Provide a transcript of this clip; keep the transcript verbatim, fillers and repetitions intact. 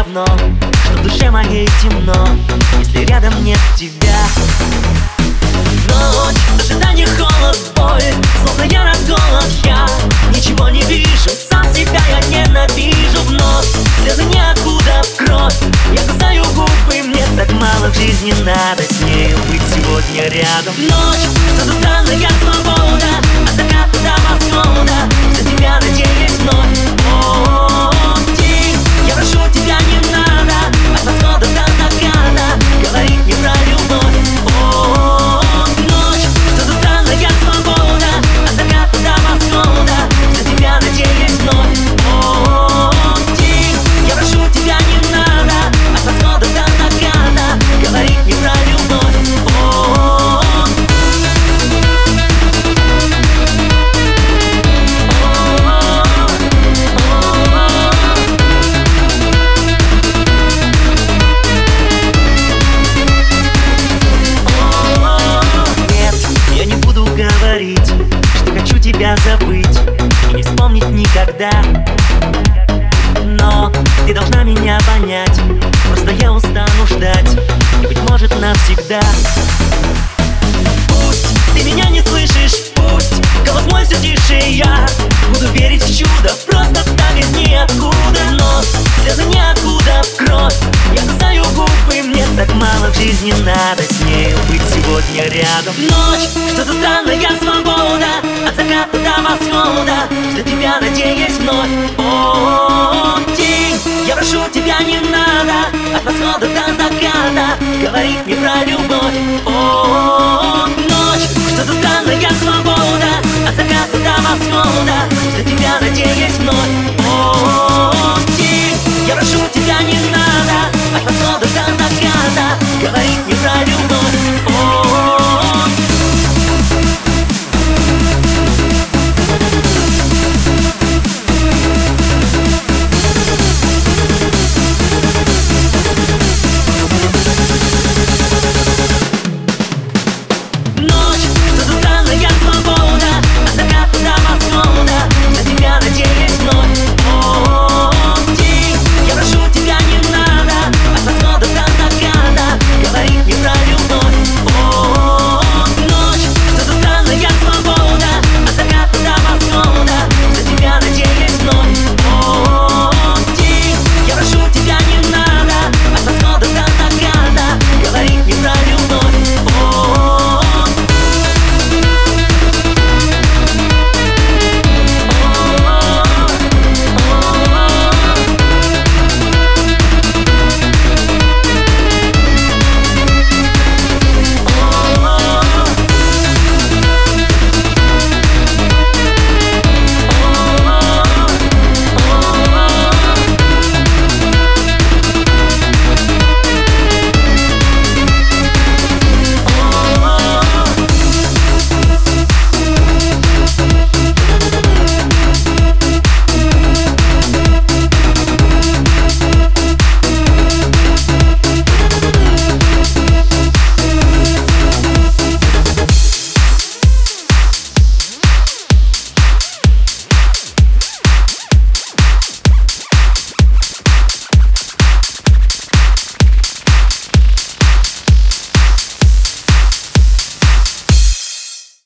одно, что в душе моей темно, если рядом нет тебя. Ночь, ожидание, холод, боль, словно я расколот, я ничего не вижу, сам себя я ненавижу вновь. Слезы ниоткуда в кровь, я кусаю губы, мне так мало в жизни надо с нею быть сегодня рядом. Ночь, что-то странная свобода, от заката до восхода, за тебя надеюсь вновь. О, день, я прошу тебя, не надо, от восхода до заката говорить мне про любовь. О, ночь, что-то странная свобода, от заката до восхода, за тебя надеюсь вновь. О, день, я прошу тебя, не надо, от восхода до заката говорить мне про любовь. О, что хочу тебя забыть и не вспомнить никогда. Но ты должна меня понять, просто я устану ждать, и, быть может, навсегда. Пусть ты меня не слышишь, пусть голос мой все тише, я буду верить в чудо, просто так из ниоткуда. Но слезы ниоткуда в кровь, я кусаю губы, мне так мало в жизни надо с нею быть сегодня рядом. Ночь, что-то странная свобода, от заката до восхода, за тебя надеюсь вновь. О, день, я прошу тебя, не надо, от восхода до заката говорить мне про любовь. О,